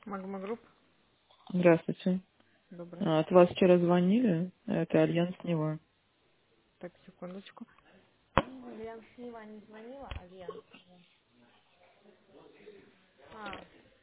Магма Групп. Здравствуйте. Добрый. От вас вчера звонили. Это Альянс Нева. Так, секундочку. Альянс Нива не звонила, Альянс. А,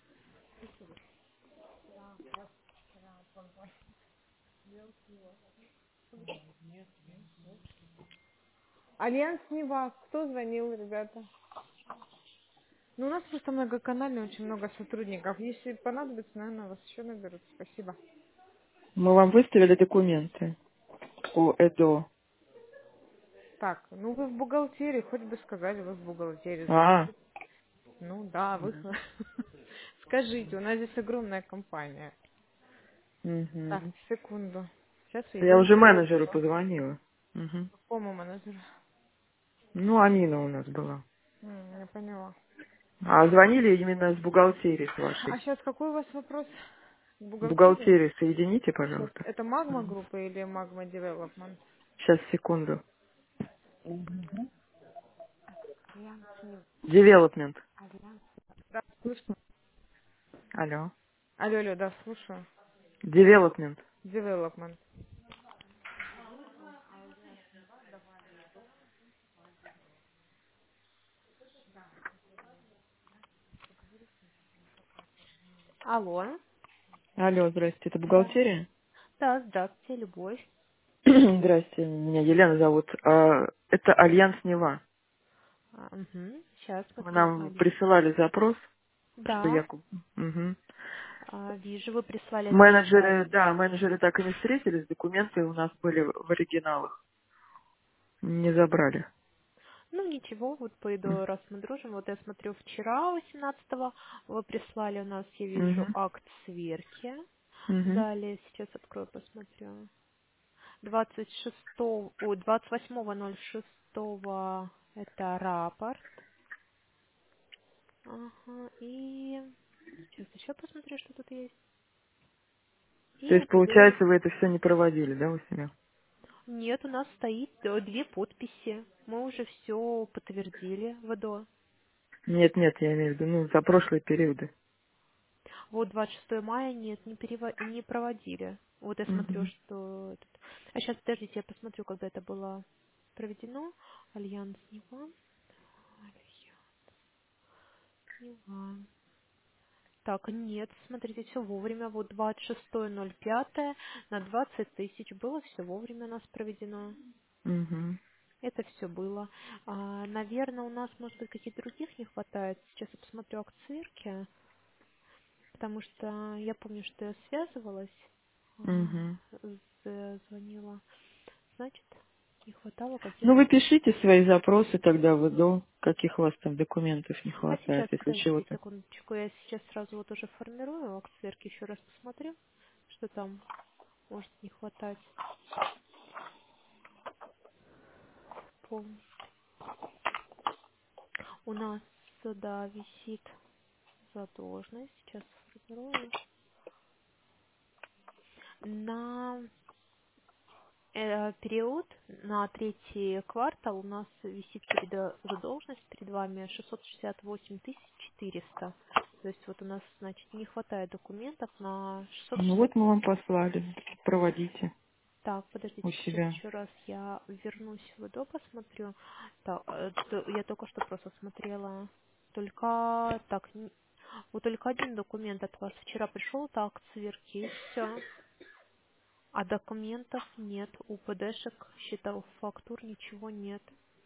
Альянс Нива. Кто звонил, ребята? Ну, у нас просто многоканальный, очень много сотрудников. Если понадобится, наверное, вас еще наберут. Спасибо. Мы вам выставили документы по ЭДО. Так, ну вы в бухгалтерии, хоть бы сказали, вы в бухгалтерии. А, Запишите. Ну да, вы скажите, у нас здесь огромная компания. Так, угу. секунду. Сейчас я Я уже зайду в менеджеру отдел. позвонила. Угу. Какому менеджеру? Ну, Амина у нас была. Я поняла. А звонили именно с бухгалтерии с А вашей. сейчас какой у вас вопрос? К бухгалтерии? Бухгалтерию соедините, Сейчас. пожалуйста. Это Магма группа или Магма Девелопмент? Сейчас, секунду. Альянс Нив. Девелопмент. Альянс. Да, слышно. Алло. Алло, алло, да, слушаю. Девелопмент. Девелопмент. Алло. Алло, здрасте. Это Да. бухгалтерия? Да, здравствуйте, Любовь. Здрасте, меня Елена зовут. Это Альянс Нева. Сейчас Вы смотрю. нам присылали запрос, что Да. Якуб. Мгм. Вижу, вы прислали Менеджеры, заявление. да, менеджеры так и не встретились, документы у нас были в оригиналах. Не забрали. Ну, ничего, вот М. пойду, раз мы дружим. Вот я смотрю, вчера, 18-го, вы прислали у нас, я вижу, Мгм. акт сверки. Мгм. Далее, сейчас открою, посмотрю. 26, ой, 28.06 это рапорт. Ага, и сейчас еще посмотрю, что тут есть. То И есть, УПД. получается, вы это все не проводили, да, у себя? Нет, у нас стоит две подписи. Мы уже все подтвердили в ВДО. Нет, нет, я имею в виду, ну, за прошлые периоды. Вот 26 мая нет, не проводили. Вот я смотрю, Мгм. что... А сейчас, подождите, я посмотрю, когда это было проведено. Альянс Нева. Альянс Нева. Так, нет, смотрите, все вовремя. Вот 26.05 на 20 тысяч было все вовремя у нас проведено. Мгм. Это все было. Наверное, у нас, может быть, каких-то других не хватает. Сейчас я посмотрю акт сверки, потому что я помню, что я связывалась, Мгм. звонила. Значит, не хватало Ну, каких-то... вы пишите свои запросы тогда в ИДО, каких у вас там документов не А хватает, сейчас, если подождите чего-то. секундочку, я сейчас сразу вот уже формирую акт сверки, еще раз посмотрю, что там может не хватать. У нас сюда висит задолженность. Сейчас сформирую. На период, на третий квартал у нас висит задолженность перед вами 668 400. То есть вот у нас, значит, не хватает документов на Ну 660. вот мы вам послали, проводите Так, у подождите, сейчас себя. еще раз я вернусь в ВДО, посмотрю. Так, я только что просто смотрела. Только так, вот только один документ от вас вчера пришел, это акт сверки, и все. А документов нет, УПДшек, счетов, фактур, ничего нет.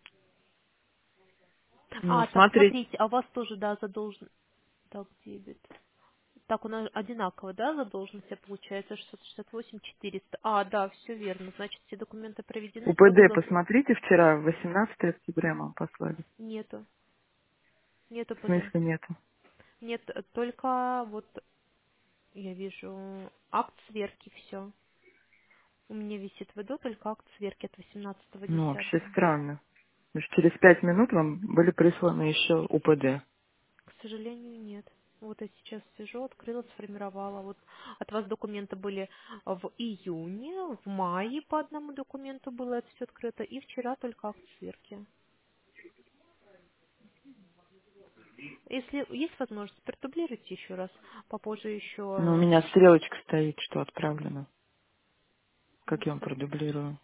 Ну, Так, смотрите. смотрите, а у вас тоже, да, задолжен... Так, дебет. Так, у нас одинаково, да, задолженность получается 668 400. Да, все верно. Значит, все документы проведены, все УПД было. посмотрите, вчера, 18 октября мы вам послали. Нету. Нету В ПД. смысле нету? Нет, только вот я вижу акт сверки, все. У меня висит в ВДО только акт сверки от Ну, вообще 18.10. странно. Потому что через 5 минут вам были присланы еще УПД. К сожалению, нет. Вот я сейчас сижу, открыла, сформировала. Вот от вас документы были в июне, в мае по одному документу было это все открыто, и вчера только акт сверки. Если есть возможность, продублируйте еще раз, попозже Но у еще. меня стрелочка стоит, что отправлено. Как я вам Мгм. продублирую?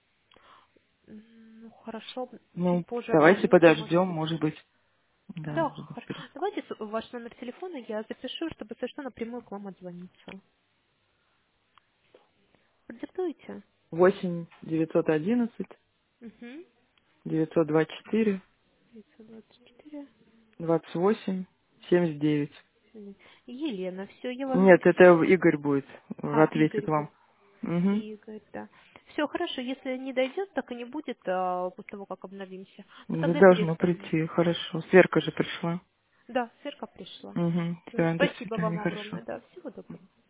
Ну, хорошо, чуть Ну, позже давайте обновимся, может подождем, быть. может быть. Да, Да, может быть, хорошо. Давайте ваш номер телефона я запишу, чтобы, если что, напрямую к вам отзвониться. Продиктуйте. 8 911 Угу. 924 924. 28 79. Елена, все, я вас Нет, это записала. Игорь будет, ответит Игорь будет. вам. Угу. Игорь, да. Все, хорошо, если не дойдет, так и не будет после того, как обновимся, то тогда Должно перезвоним. прийти, хорошо. Сверка же пришла. Да, сверка пришла. Угу. Всё, Все, до спасибо свидания, вам хорошо. огромное, да, всего доброго.